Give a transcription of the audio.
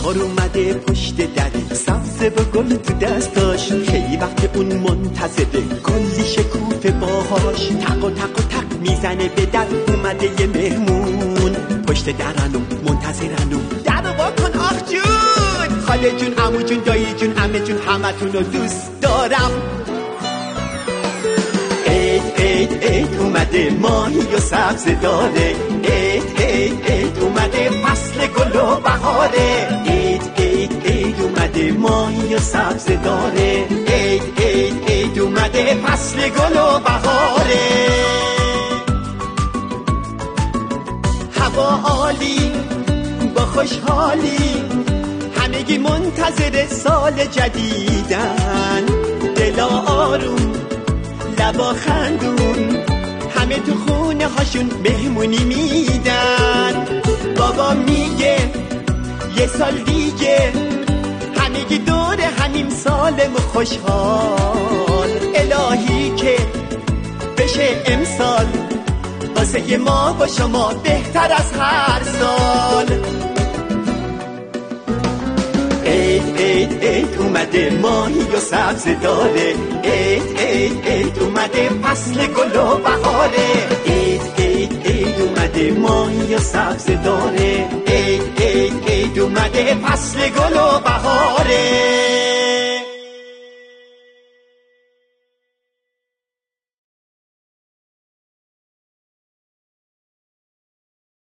بهار اومده پشت در، سبزه و گل تو دستاش، خیلی وقت اون منتظره، کلی شکوفه باهاش، تق و تق و تق میزنه به در. اومده یه مهمون پشت درن و منتظرن و در رو واکن آخ جون، خاله جون، عمو جون، دایی جون، عمه جون، همتون رو دوست دارم. عید عید اومده ماهی و سبزه داره، عید اومده فصل گل و بهاره، عید اومده ماهی و سبزه داره، عید اومده فصل گل و بهاره. هوا عالی با خوشحالی، همگی منتظر سال جدیدن، دلا آروم لبا خندون، همه تو خونه هاشون مهمونی میدن. بابا میگه یه سال دیگه همگی دور همین سالم و خوشحال، الهی که بشه امسال واسه ما و شما بهتر از هر سال. عید اومده ماهی و سبزه داره، عید اومده فصل گل و بهاره، عید اومده ماهی و سبزه داره، عید اومده فصل گل و بهاره.